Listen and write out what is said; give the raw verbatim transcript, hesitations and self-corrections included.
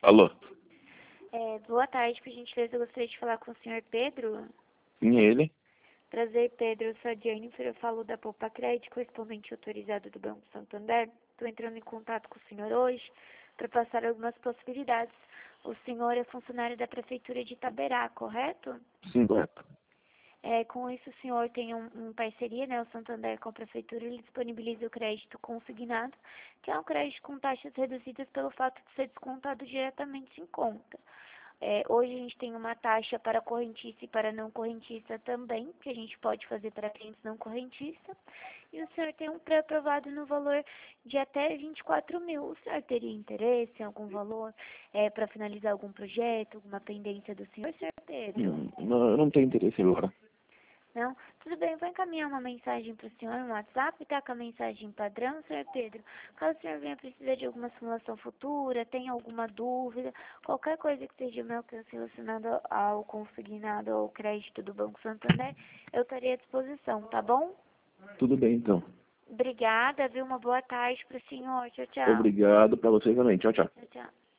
Alô? É, boa tarde, por gentileza, eu gostaria de falar com o senhor Pedro. Sim, é ele? Prazer, Pedro, eu sou a Jennifer, eu falo da Poupa Crédito, correspondente autorizado do Banco Santander. Estou entrando em contato com o senhor hoje para passar algumas possibilidades. O senhor é funcionário da Prefeitura de Itaberá, correto? Sim, correto. É, com isso, o senhor tem um, um parceria, né? O Santander com a Prefeitura, ele disponibiliza o crédito consignado, que é um crédito com taxas reduzidas pelo fato de ser descontado diretamente em conta. É, hoje a gente tem uma taxa para correntista e para não correntista também, que a gente pode fazer para clientes não correntistas. E o senhor tem um pré-aprovado no valor de até vinte e quatro mil. O senhor teria interesse em algum valor é, para finalizar algum projeto, alguma pendência do senhor, senhor Pedro? Hum, não, eu não tenho interesse agora. Não? Tudo bem, vou encaminhar uma mensagem para o senhor no WhatsApp, tá com a mensagem padrão, senhor Pedro. Caso o senhor venha precisar de alguma simulação futura, tenha alguma dúvida, qualquer coisa que esteja ao meu alcance relacionada ao consignado ou ao crédito do Banco Santander, eu estarei à disposição, tá bom? Tudo bem, então. Obrigada, viu? Uma boa tarde para o senhor. Tchau, tchau. Obrigado pra você também. Tchau, tchau. Tchau, tchau.